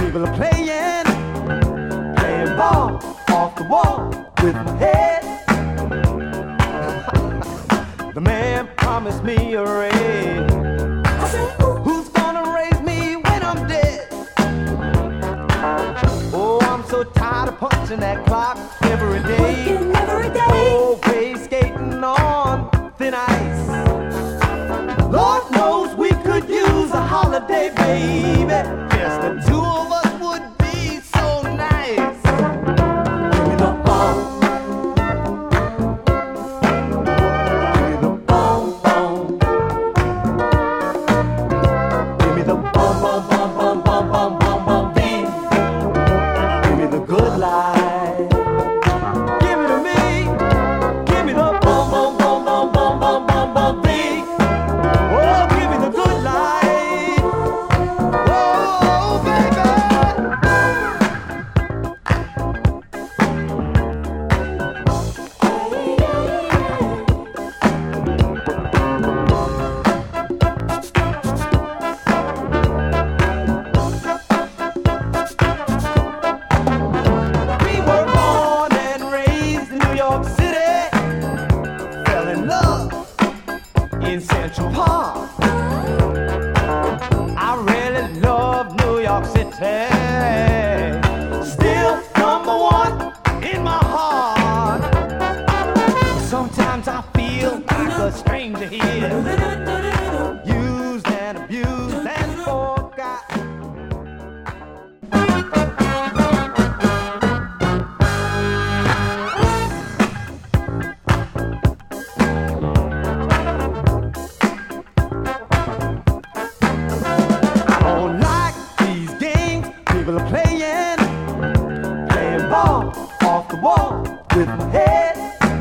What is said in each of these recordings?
People are playing ball off the wall with my head. The man promised me a raise. I said, who's gonna raise me when I'm dead? Oh, I'm so tired of punching that clock every day. Working every day. Always skating on thin ice. Lord knows we could use a holiday, baby. Just the two of us would be so nice. Give me the ball. Give me the ball, ball. Give me the ball, ball, ball, ball, ball, ball, ball, ball, beat. Give me the good life. Give it to me. Give me the ball, ball, ball, ball, ball, ball, ball, ball, beat. Oh, give me the good life. Oh, baby. We were born and raised in New York City. Fell in love in Central Park. I really love New York City. Still number one in my heart. Sometimes I feel like a stranger here, used and abused and forgotten. I don't like these games people are playing ball off the wall with my head.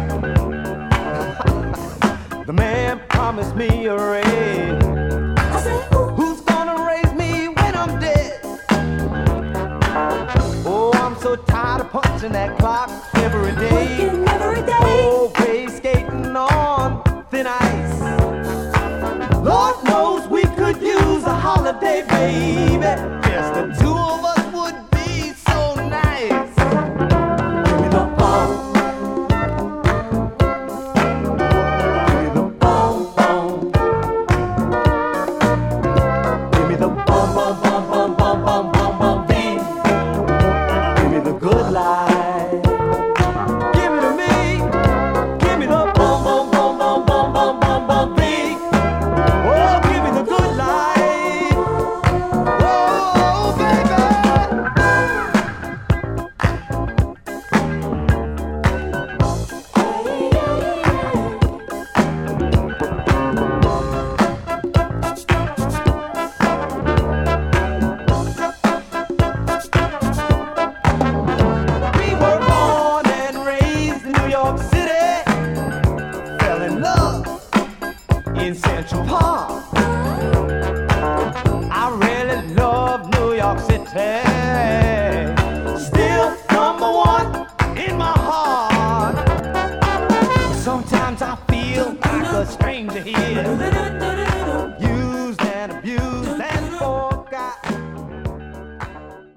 The man promised me a raise. I said, Who's gonna raise me when I'm dead? Oh, I'm so tired of punching that clock every day. working every day. Always skating on thin ice. Lord knows we could use a holiday, baby. Just the two of us would be so nice. Give me the ball. Give me the ball, ball. Give me the ball, ball, ball, ball, ball, ball, ball, ball, beat. Give me the good life. Give it to me. Give me the ball, ball, ball, ball, ball, ball, ball, ball, beat. Oh, give me the good life. Oh, baby. We were born and raised in New York City. Fell in love in Central Park. I really love New York City. Still number one in my heart. Sometimes I feel like a stranger here,